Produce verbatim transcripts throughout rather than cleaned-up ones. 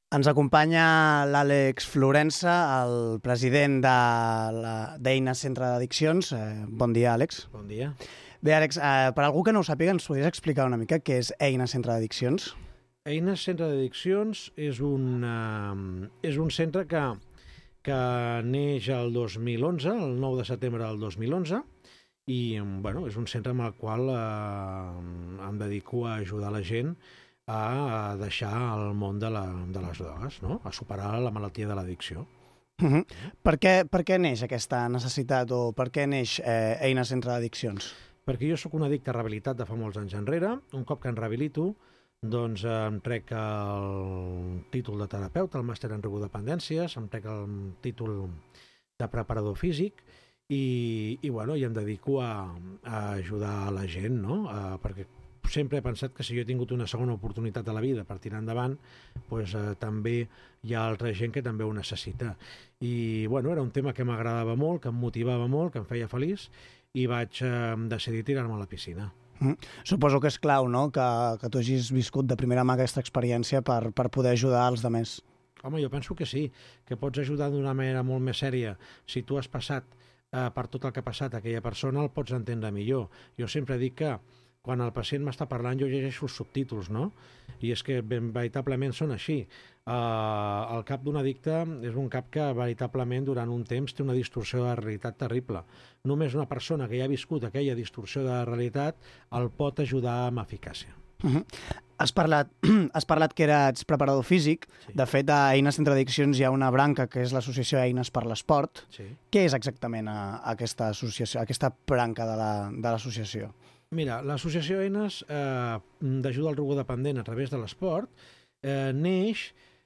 Ens acompanya l'Àlex Florensa, el president d'Eines Centre d'Addiccions. Eh, bon dia, Àlex. Bon dia. Bé, Àlex, eh, per algú que no ho sàpiga, ens podries explicar una mica què és Eines Centre d'Addiccions? Eines Centre d'Addiccions és un, uh, és un centre que, que neix el dos mil onze, el nou de setembre del dos mil onze, i bueno, és un centre amb el qual uh, em dedico a ajudar la gent a deixar el món de, la, de les drogues, no? A superar la malaltia de l'addicció. Uh-huh. Per què, per què neix aquesta necessitat o per què neix eh, Eines Centre d'Addiccions? Perquè jo sóc un addicte rehabilitat de fa molts anys enrere. Un cop que em rehabilito, doncs eh, em trec el títol de terapeuta, el màster en drogodependències, em trec el títol de preparador físic i, i, bueno, i em dedico a, a ajudar la gent, no? A, perquè sempre he pensat que si jo he tingut una segona oportunitat a la vida per tirar endavant, doncs, eh, també hi ha altra gent que també ho necessita. I bueno, era un tema que m'agradava molt, que em motivava molt, que em feia feliç, i vaig eh, decidir tirar-me a la piscina. Mm. Suposo que és clau, no?, que, que tu hagis viscut de primera mà aquesta experiència per, per poder ajudar els altres. Home, jo penso que sí, que pots ajudar d'una manera molt més sèria. Si tu has passat eh, per tot el que ha passat aquella persona, el pots entendre millor. Jo sempre dic que quan el pacient m'està parlant jo llegeixo els subtítols, no? I és que ben, veritablement són així. Uh, el cap d'un addicte és un cap que veritablement durant un temps té una distorsió de la realitat terrible. Només una persona que ja ha viscut aquella distorsió de la realitat el pot ajudar amb eficàcia. Uh-huh. Has parlat, has parlat que eres preparador físic. Sí. De fet, a Eines Centre d'Addiccions hi ha una branca que és l'Associació Eines per l'Esport. Sí. Què és exactament a, a aquesta associació, a aquesta branca de l'associació? La, Mira, l'Associació Eines eh, d'ajuda al drogodependent a través de l'esport eh, neix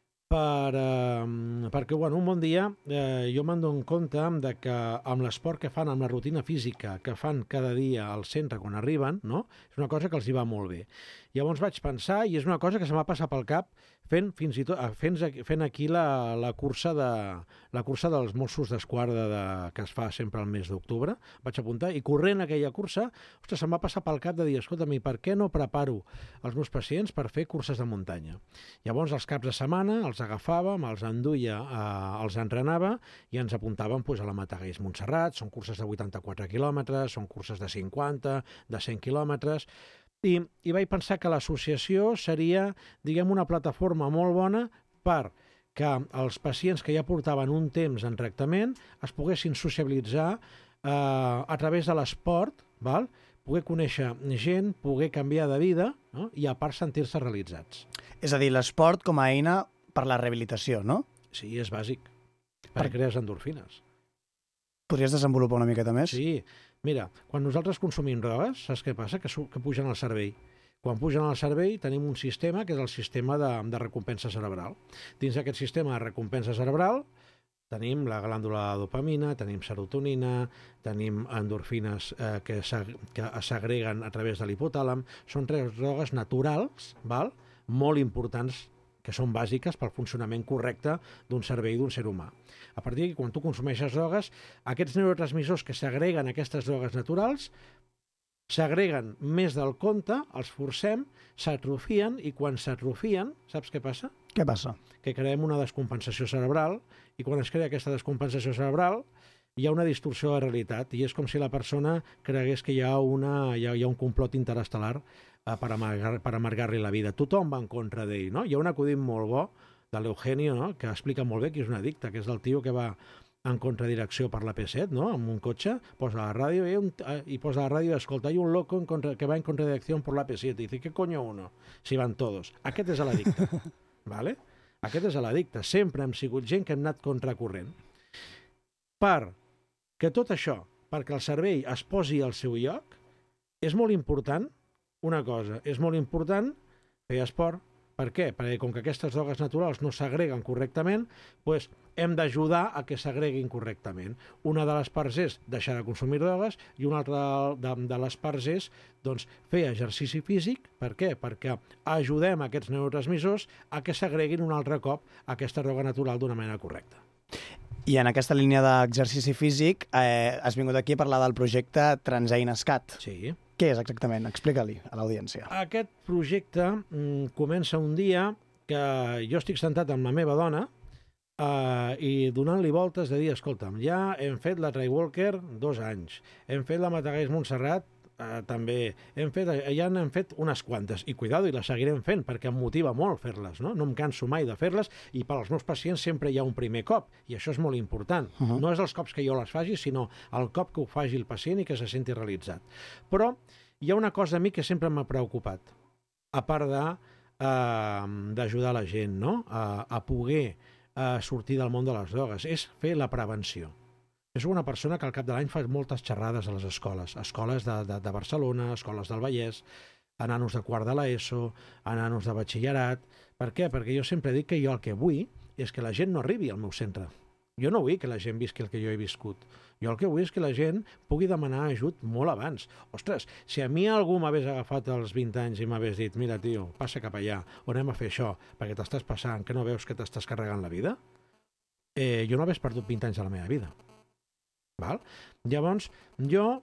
per, eh, perquè bueno, un bon dia eh, jo me'n dono compte de que amb l'esport que fan, amb la rutina física que fan cada dia al centre quan arriben, no? És una cosa que els hi va molt bé. Llavors vaig pensar, i és una cosa que se m'ha passat pel cap fent fins i tot fent, fent aquí la, la cursa de la cursa dels Mossos d'Esquadra de, que es fa sempre al mes d'octubre. Vaig apuntar i corrent aquella cursa, ostres, se'm va passar pel cap de dir, escolta'm, per què no preparo els meus pacients per fer curses de muntanya? Llavors, els caps de setmana els agafàvem, els enduia, eh, els entrenava i ens apuntàvem pues, a la Matagalls Montserrat. Són curses de vuitanta-quatre quilòmetres, són curses de cinquanta, de cent quilòmetres. I, i vaig pensar que l'associació seria, diguem, una plataforma molt bona per que els pacients que ja portaven un temps en tractament es poguessin sociabilitzar eh, a través de l'esport, val? Poder conèixer gent, poder canviar de vida, no? I a part sentir-se realitzats. És a dir, l'esport com a eina per la rehabilitació, no? Sí, és bàsic, perquè crees endorfines. Podries desenvolupar una miqueta més? Sí. Mira, quan nosaltres consumim drogues, saps què passa? Que, que pugen al cervell. Quan pugen al cervell tenim un sistema que és el sistema de, de recompensa cerebral. Dins d'aquest sistema de recompensa cerebral tenim la glàndula de dopamina, tenim serotonina, tenim endorfines eh, que s'agreguen a través de l'hipotàlam. Són tres drogues naturals, val? Molt importants, que són bàsiques pel funcionament correcte d'un cervell d'un ser humà. A partir d'aquí, quan tu consumeixes drogues, aquests neurotransmissors que s'agreguen a aquestes drogues naturals s'agreguen més del compte, els forcem, s'atrofien i quan s'atrofien, saps què passa? Què passa? Que creem una descompensació cerebral i quan es crea aquesta descompensació cerebral hi ha una distorsió de la realitat i és com si la persona cregués que hi ha, una, hi ha, hi ha un complot interestel·lar eh, per amargar, per amargar-li la vida. Tothom va en contra d'ell, no? Hi ha un acudit molt bo de l'Eugenio, no? Que explica molt bé que és un addicte, que és el tio que va en contradirecció per la P set, no? Amb un cotxe, posa la ràdio i, un, i posa la ràdio, escolta, hi ha un loco en contra, que va en contradirecció per la P set, i dice, ¿qué coño uno? Si van todos. Aquest és l'addicte, ¿vale? Aquest és l'addicte. Sempre hem sigut gent que hem anat contracorrent. Per que tot això, perquè el cervell es posi al seu lloc, és molt important una cosa, és molt important fer esport. Per què? Perquè com que aquestes drogues naturals no s'agreguen correctament, doncs hem d'ajudar a que s'agreguin correctament. Una de les parts és deixar de consumir drogues i una altra de, de les parts és doncs, fer exercici físic. Per què? Perquè ajudem aquests neurotransmissors a que s'agreguin un altre cop a aquesta droga natural d'una manera correcta. I en aquesta línia d'exercici físic eh, has vingut aquí a parlar del projecte TransEinesCat. Sí. Què és exactament? Explica-li a l'audiència. Aquest projecte mm, comença un dia que que jo estic sentat amb la meva dona uh, i donant-li voltes de dir, escolta'm, ja hem fet la Trailwalker dos anys, hem fet la Matagalls Montserrat uh, també, hem fet, ja n'hem fet unes quantes, i cuidado, i les seguirem fent, perquè em motiva molt fer-les, no? No em canso mai de fer-les, i per als meus pacients sempre hi ha un primer cop, i això és molt important. Uh-huh. No és els cops que jo les faci, sinó el cop que ho faci el pacient i que se senti realitzat. Però hi ha una cosa a mi que sempre m'ha preocupat, a part de Uh, d'ajudar la gent, no? a, a poder uh, sortir del món de les drogues, és fer la prevenció. Jo soc una persona que al cap de l'any fa moltes xerrades a les escoles, escoles de, de, de Barcelona, escoles del Vallès, a nanos de quart de l'ESO, a nanos de batxillerat. Per què? Perquè jo sempre dic que jo el que vull és que la gent no arribi al meu centre. Jo no vull que la gent visqui el que jo he viscut. Jo el que vull és que la gent pugui demanar ajut molt abans. Ostres, si a mi algú m'hagués agafat als vint anys i m'hagués dit mira, tio, passa cap allà, o anem a fer això, perquè t'estàs passant, que no veus que t'estàs carregant la vida, eh, jo no hagués perdut vint anys de la meva vida. Val? Llavors, jo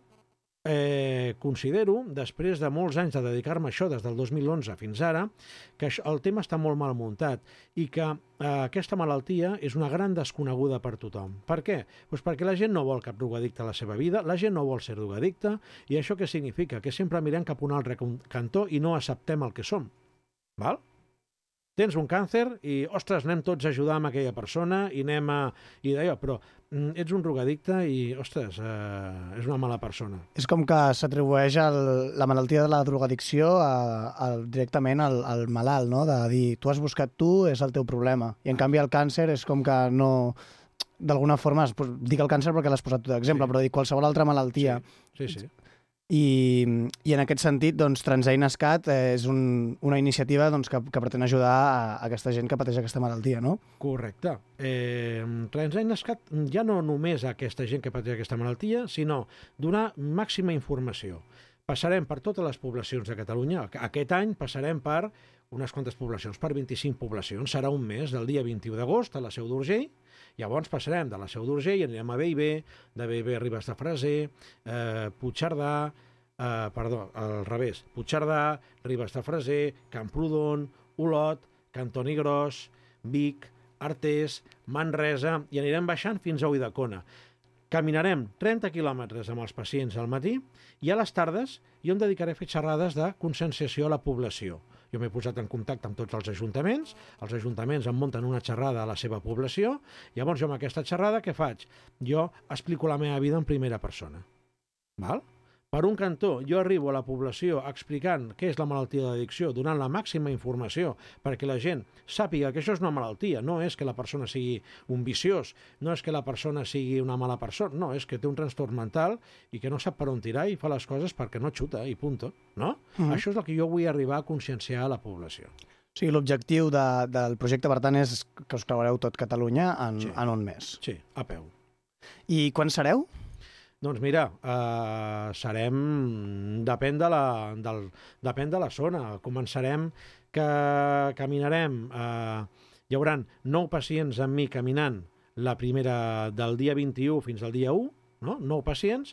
eh, considero, després de molts anys de dedicar-me a això, des del dos mil onze fins ara, que això, el tema està molt mal muntat i que eh, aquesta malaltia és una gran desconeguda per tothom. Per què? Pues perquè la gent no vol cap drogadicte a la seva vida, la gent no vol ser drogadicte, i això què significa? Que sempre mirem cap a un altre cantó i no acceptem el que som. Val? Tens un càncer i, ostres, anem tots a ajudar amb aquella persona i anem a... I d'allò, però mm, ets un drogadicte i, ostres, eh, és una mala persona. És com que s'atribueix la malaltia de la drogadicció a, a, directament al, al malalt, no? De dir, tu has buscat tu, és el teu problema. I en canvi el càncer és com que no... D'alguna forma, dic el càncer perquè l'has posat tu d'exemple, sí. Però dic qualsevol altra malaltia. Sí, sí. sí. I, i en aquest sentit, doncs, TransAINESCAT és un, una iniciativa doncs, que, que pretén ajudar a, a aquesta gent que pateix aquesta malaltia, no? Correcte. Eh, TransAINESCAT ja no només a aquesta gent que pateix aquesta malaltia, sinó donar màxima informació. Passarem per totes les poblacions de Catalunya. Aquest any passarem per unes quantes poblacions, per vint-i-cinc poblacions. Serà un mes, del dia vint-i-u d'agost, a la Seu d'Urgell. Llavors passarem de la Seu d'Urgell, anirem a Bellver, de Bellver a Ribes de Freser, eh, Puigcerdà, eh, perdó, al revés, Puigcerdà, Ribes de Freser, Camprodon, Olot, Cantoni Gros, Vic, Artés, Manresa, i anirem baixant fins a Ulldecona. Caminarem trenta quilòmetres amb els pacients al matí i a les tardes jo em dedicaré a fer xerrades de conscienciació a la població. Jo m'he posat en contacte amb tots els ajuntaments, els ajuntaments em munten una xerrada a la seva població, llavors jo amb aquesta xerrada què faig? Jo explico la meva vida en primera persona. Val? Per un cantó, jo arribo a la població explicant què és la malaltia d'addicció, donant la màxima informació perquè la gent sàpiga que això és una malaltia, no és que la persona sigui un viciós, no és que la persona sigui una mala persona, no, és que té un trastorn mental i que no sap per on tirar i fa les coses perquè no xuta i punto, no? Mm-hmm. Això és el que jo vull arribar a conscienciar a la població. O sigui, l'objectiu de, del projecte, per tant, és que us creuareu tot Catalunya en, sí. en un mes. Sí, a peu. I quan sereu? Doncs mira, eh, serem... Depèn de la, del, depèn de la zona. Començarem que caminarem... Eh, hi haurà nou pacients amb mi caminant la primera del dia vint-i-u fins al dia u, no? nou pacients,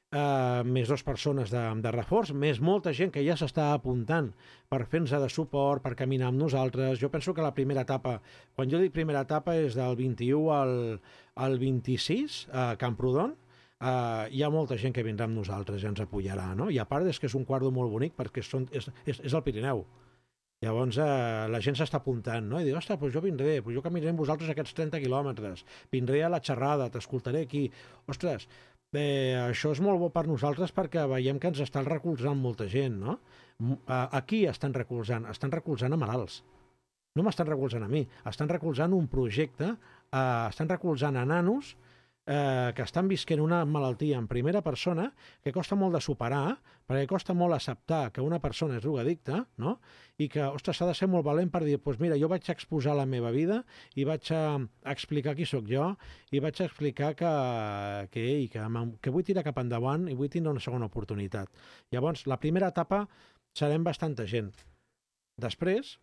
eh, més dues persones de, de reforç, més molta gent que ja s'està apuntant per fer-nos de suport, per caminar amb nosaltres. Jo penso que la primera etapa, quan jo dic primera etapa, és del vint-i-u al, al vint-i-sis, a Camprodon. Uh, hi ha molta gent que vindrà amb nosaltres i ens apoyarà, no? I a part és que és un quadre molt bonic perquè són, és, és, és el Pirineu. Llavors uh, la gent s'està apuntant, no? I diu, ostres, doncs jo vindré, doncs jo caminaré amb vosaltres aquests trenta quilòmetres, vindré a la xerrada, t'escoltaré aquí. Ostres, eh, això és molt bo per nosaltres perquè veiem que ens estan recolzant molta gent, no? Uh, aquí estan recolzant, estan recolzant a malalts. No m'estan recolzant a mi, estan recolzant un projecte, uh, estan recolzant a nanos Eh, que estan visquent una malaltia en primera persona que costa molt de superar, perquè costa molt acceptar que una persona és drogadicta, no? I que, ostres, s'ha de ser molt valent per dir, doncs mira, jo vaig exposar la meva vida i vaig a explicar qui sóc jo i vaig a explicar que, que, ei, que, que vull tirar cap endavant i vull tindre una segona oportunitat. Llavors, la primera etapa serem bastanta gent. Després,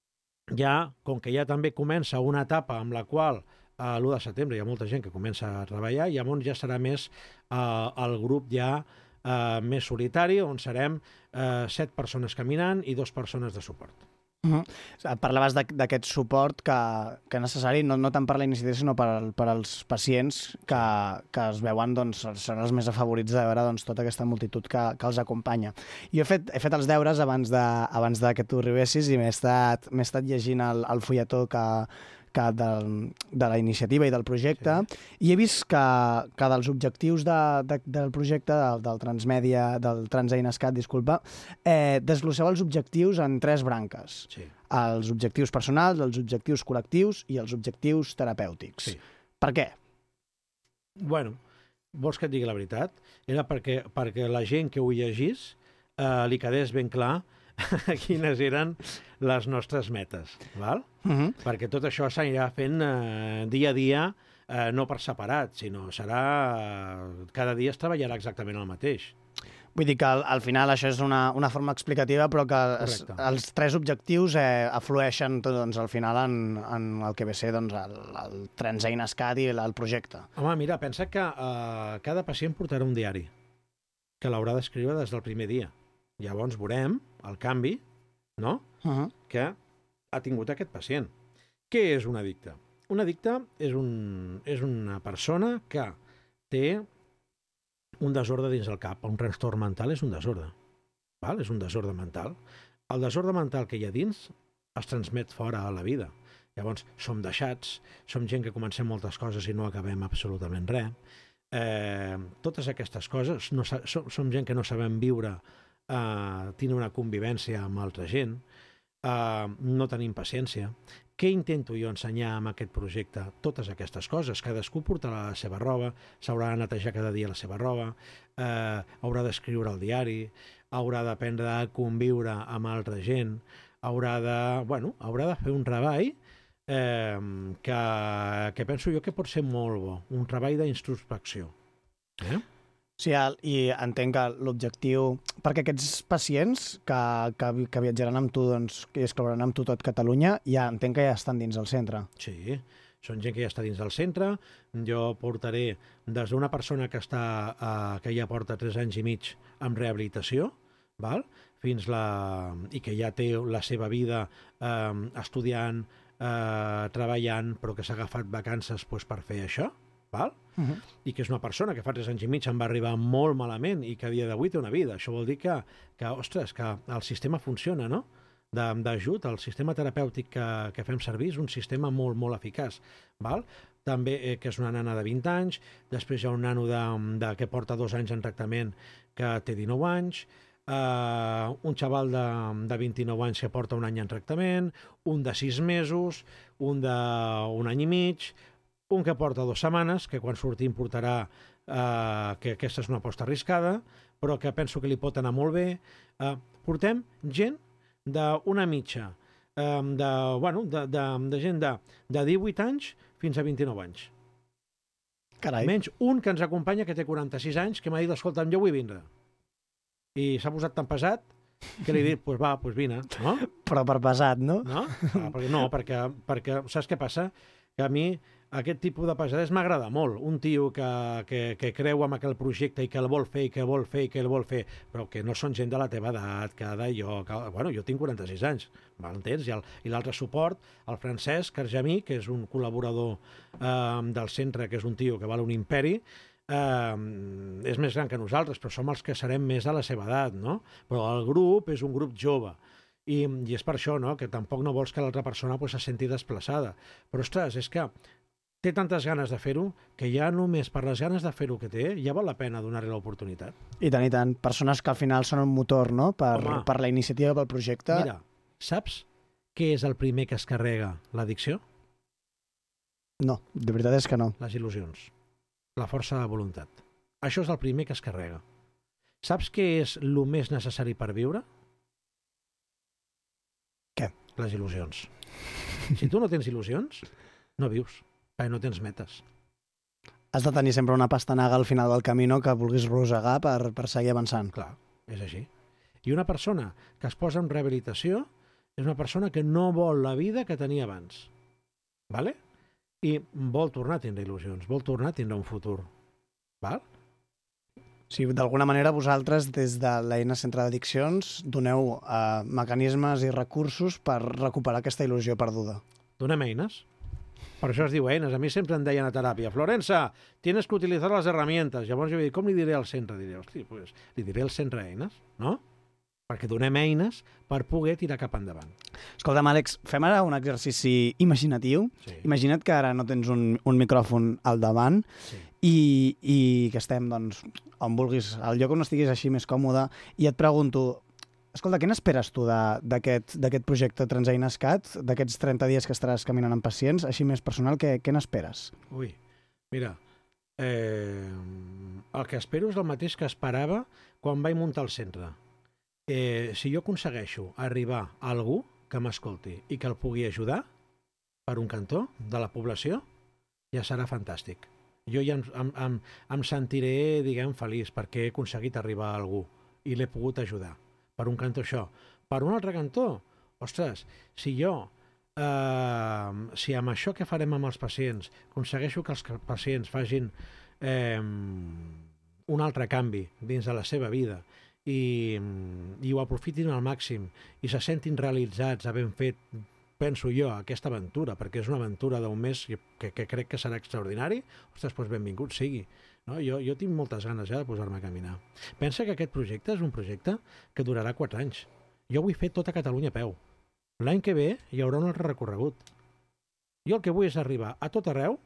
ja, com que ja també comença una etapa amb la qual a l'u de setembre hi ha molta gent que comença a treballar i llavors ja serà més eh, el grup ja eh, més solitari, on serem eh, set persones caminant i dues persones de suport. Uh -huh. Parlaves d'aquest suport que, que és necessari, no, no tant per la iniciativa, sinó per, per als pacients que, que es veuen, doncs, són els més afavorits de veure doncs, tota aquesta multitud que, que els acompanya. Jo he fet, he fet els deures abans de, abans de que tu arribessis i m'he estat, m'he estat llegint el, el fulletó que, que de, de la iniciativa i del projecte, sí. I he vist que, que dels objectius de, de, del projecte, del, del Transmèdia, del TransEINESCAT, disculpa, eh, desglossava els objectius en tres branques. Sí. Els objectius personals, els objectius col·lectius i els objectius terapèutics. Sí. Per què? Bueno, vols que et digui la veritat? Era perquè, perquè la gent que ho llegís eh, li quedés ben clar quines eren les nostres metes, val? Uh-huh. Perquè tot això s'anirà fent eh, dia a dia, eh, no per separat, sinó serà... Eh, cada dia es treballarà exactament el mateix. Vull dir que al, al final això és una, una forma explicativa, però que es, els tres objectius eh, aflueixen doncs, al final en, en el que ve a ser doncs, el, el TransEINESCAT i el, el projecte. Home, mira, pensa que eh, cada pacient portarà un diari que l'haurà d'escriure des del primer dia. Llavors veurem el canvi, no?, uh-huh. que ha tingut aquest pacient. Què és un addicte? Un addicte és, un, és una persona que té un desordre dins el cap. Un trastorn mental és un desordre. Val? És un desordre mental. El desordre mental que hi ha dins es transmet fora a la vida. Llavors, som deixats, som gent que comencem moltes coses i no acabem absolutament res. Eh, totes aquestes coses, no, som, som gent que no sabem viure, eh, tenir una convivència amb altra gent, eh, no tenim paciència. Què intento jo ensenyar amb aquest projecte? Totes aquestes coses. Cadascú portarà la seva roba, s'haurà de netejar cada dia la seva roba, eh, haurà d'escriure el diari, haurà d'aprendre a conviure amb altra gent, haurà de, bueno, haurà de fer un treball eh, que, que penso jo que pot ser molt bo, un treball d'introspecció. Eh? Sí, i entenc que l'objectiu... Perquè aquests pacients que, que, que viatjaran amb tu, doncs, que es clouran amb tu tot Catalunya, ja entenc que ja estan dins el centre. Sí, són gent que ja està dins del centre. Jo portaré des d'una persona que, està, eh, que ja porta tres anys i mig en rehabilitació, val? Fins la... i que ja té la seva vida eh, estudiant, eh, treballant, però que s'ha agafat vacances pues, per fer això, val? Uh-huh. I que és una persona que fa tres anys i mig em va arribar molt malament i que a dia d'avui té una vida. Això vol dir que, que ostres, que el sistema funciona, no?, d'ajut. El sistema terapèutic que, que fem servir és un sistema molt, molt eficaç, val? També eh, que és una nana de vint anys, després hi ha un nano de, de, que porta dos anys en tractament que té dinou anys, Uh, un xaval de, de vint-i-nou anys que porta un any en tractament, un de sis mesos, un de un any i mig, un que porta dues setmanes, que quan surti portarà uh, que aquesta és una aposta arriscada, però que penso que li pot anar molt bé. Uh, portem gent d'una mitja, um, de, bueno, de, de, de gent de, de divuit anys fins a vint-i-nou anys. Carai. Menys un que ens acompanya que té quaranta-sis anys, que m'ha dit, escolta'm, jo vull vindre. I s'ha posat tan pesat que li he dit, doncs pues va, doncs pues vine, no? Però per pesat, no? No, ah, perquè, no perquè, perquè saps què passa? Que a mi aquest tipus de pesadès m'agrada molt. Un tio que, que, que creu en aquell projecte i que el vol fer, i que el vol fer, i que el vol fer, però que no són gent de la teva edat, que d'allò... Que... Bueno, jo tinc quaranta-sis anys, m'entens? I l'altre suport, el Francesc Argemí, que és un col·laborador eh, del centre, que és un tio que val un imperi, Uh, és més gran que nosaltres, però som els que serem més de la seva edat, no? Però el grup és un grup jove i, i és per això, no?, que tampoc no vols que l'altra persona pues, se senti desplaçada. Però, ostres, és que té tantes ganes de fer-ho que ja només per les ganes de fer-ho que té ja val la pena donar-li l'oportunitat. I tant, i tant. Persones que al final són un motor, no?, per, per la iniciativa, pel projecte. Mira, saps què és el primer que es carrega l'addicció? No, de veritat és que no. Les il·lusions. La força de voluntat. Això és el primer que es carrega. Saps què és el més necessari per viure? Què? Les il·lusions. Si tu no tens il·lusions, no vius, perquè no tens metes. Has de tenir sempre una pastanaga al final del camí que vulguis rosegar per, per seguir avançant. Clar, és així. I una persona que es posa en rehabilitació és una persona que no vol la vida que tenia abans. Vale? I vol tornar a tindre il·lusions, vol tornar a tindre un futur. Val? Sí, d'alguna manera vosaltres, des de l'eina Centre d'Addiccions, doneu eh, mecanismes i recursos per recuperar aquesta il·lusió perduda. Donem eines. Per això es diu eines. A mi sempre em deien a teràpia, Florença, tienes que utilizar les herramientas. Llavors jo dic, com li diré al centre? Diré, hosti, pues, li diré al centre eines, no? Perquè donem eines per poder tirar cap endavant. Escolta'm, Àlex, fem ara un exercici imaginatiu. Sí. Imagina't que ara no tens un, un micròfon al davant Sí. i, i que estem, doncs, on vulguis, al lloc on estiguis així més còmode, i et pregunto, escolta, què n'esperes tu d'aquest d'aquest projecte TransEinesCat, d'aquests trenta dies que estaràs caminant amb pacients, així més personal, què, què n'esperes? Ui, mira, eh, el que espero és el mateix que esperava quan vaig muntar el centre. Eh, si jo aconsegueixo arribar a algú que m'escolti i que el pugui ajudar per un cantó de la població, ja serà fantàstic. Jo ja em, em, em, em sentiré, diguem, feliç perquè he aconseguit arribar a algú i l'he pogut ajudar. Per un cantó això. Per un altre cantó, ostres, si jo, eh, si amb això que farem amb els pacients aconsegueixo que els pacients facin eh, un altre canvi dins de la seva vida i, i ho aprofitin al màxim i se sentin realitzats, havent fet, penso jo, aquesta aventura, perquè és una aventura d'un mes que, que crec que serà extraordinari, ostres, doncs benvingut sigui. No? Jo, jo tinc moltes ganes ja de posar-me a caminar. Pensa que aquest projecte és un projecte que durarà quatre anys. Jo vull fer tota Catalunya a peu. L'any que ve hi haurà un altre recorregut. Jo el que vull és arribar a tot arreu,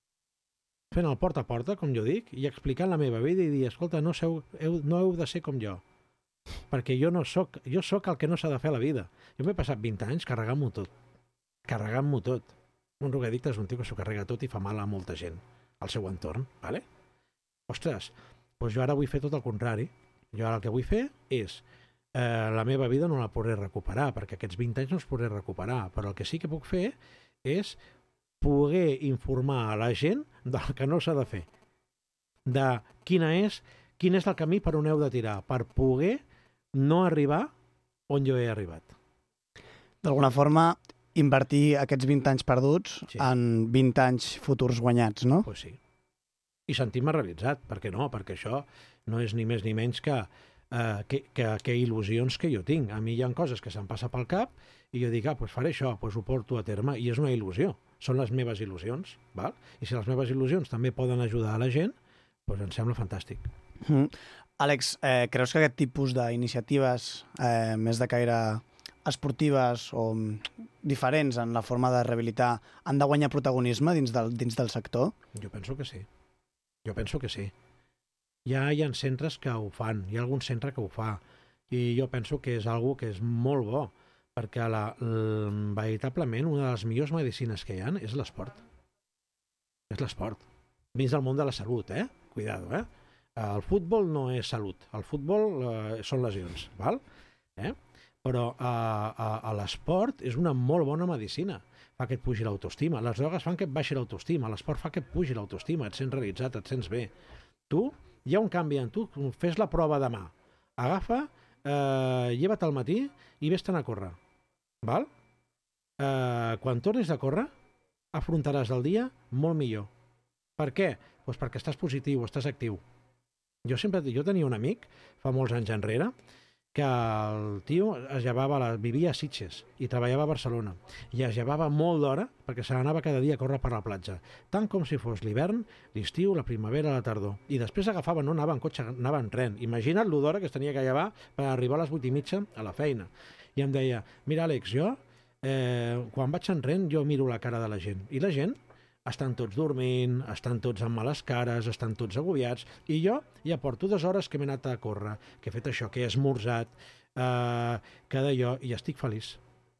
fent el porta a porta, com jo dic, i explicant la meva vida i dir, escolta, no, seu, heu, no heu de ser com jo, perquè jo no soc, jo soc el que no s'ha de fer a la vida. Jo m'he passat vint anys carregant-m'ho tot. Carregant-m'ho tot. Un drogadicte és un tio que s'ho carrega tot i fa mal a molta gent, al seu entorn, ¿vale? Ostres, doncs jo ara vull fer tot el contrari. Jo ara el que vull fer és eh, la meva vida no la podré recuperar, perquè aquests vint anys no els podré recuperar, però el que sí que puc fer és poder informar a la gent del que no s'ha de fer, de quina és, quin és el camí per on heu de tirar, per poder no arribar on jo he arribat. D'alguna forma, invertir aquests vint anys perduts Sí. en vint anys futurs guanyats, no? Pues sí. I sentir-me realitzat, per què no? Perquè això no és ni més ni menys que, eh, que, que, que il·lusions que jo tinc. A mi hi ha coses que se'm passa pel cap i jo dic, ah, doncs faré això, doncs ho porto a terme, i és una il·lusió. Són les meves il·lusions, val? I si les meves il·lusions també poden ajudar a la gent, doncs em sembla fantàstic. Mm. Àlex, eh, creus que aquest tipus d'iniciatives eh, més de caire esportives o diferents en la forma de rehabilitar han de guanyar protagonisme dins del, dins del sector? Jo penso que sí. Jo penso que sí. Ja hi ha centres que ho fan, hi ha algun centre que ho fa, i jo penso que és algo que és molt bo, perquè la, l, veritablement una de les millors medicines que hi ha és l'esport. És l'esport. Dins del món de la salut, eh? Cuidado, eh? El futbol no és salut, el futbol eh, són lesions, val? Eh? Però eh, a, a l'esport és una molt bona medicina. Fa que et pugi l'autoestima. Les drogues fan que et baixi l'autoestima. L'esport fa que et pugi l'autoestima. Et sents realitzat, et sents bé. Tu, hi ha un canvi en tu. Fes la prova demà. Agafa, eh, lleva't al matí i vés-te'n a córrer. Val? Eh, quan tornis a córrer, afrontaràs el dia molt millor. Per què? Pues perquè estàs positiu, estàs actiu. Jo sempre jo tenia un amic, fa molts anys enrere, que el tio es llevava, la, vivia a Sitges i treballava a Barcelona, i es llevava molt d'hora perquè se n'anava cada dia a córrer per la platja, tant com si fos l'hivern, l'estiu, la primavera, la tardor. I després agafava, no anava en cotxe, anava en tren. Imagina't l'u d'hora que es tenia que llevar per arribar a les vuit i mitja a la feina. I em deia, mira Àlex, jo, eh, quan vaig en tren, jo miro la cara de la gent. I la gent estan tots dormint, estan tots amb males cares, estan tots agobiats, i jo ja porto dues hores que m'he anat a córrer, que he fet això, que he esmorzat, eh, que d'allò, i estic feliç.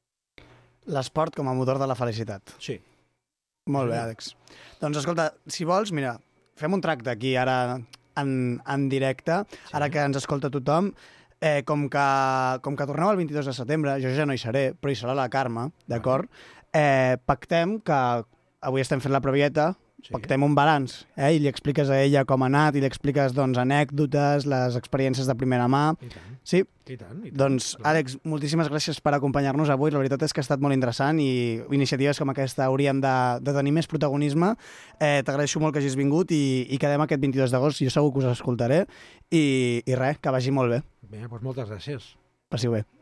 L'esport com a motor de la felicitat. Sí. Molt bé, Àlex. Doncs escolta, si vols, mira, fem un tracte aquí ara en, en directe, sí. Ara que ens escolta tothom. Eh, com, que, com que torneu el vint-i-dos de setembre, jo ja no hi seré, però hi serà la Carme, d'acord? Eh, pactem que avui estem fent la previeta, Sí. pactem un balanç, eh? I li expliques a ella com ha anat, i li expliques doncs, anècdotes, les experiències de primera mà. I tant. Sí? I tant, i tant. Doncs, clar. Àlex, moltíssimes gràcies per acompanyar-nos avui. La veritat és que ha estat molt interessant i iniciatives com aquesta haurien de, de tenir més protagonisme. Eh, T'agraeixo molt que hagis vingut i, i quedem aquest vint-i-dos d'agost. Jo segur que us escoltaré i, i res, que vagi molt bé. Bé, doncs moltes gràcies. Passi bé.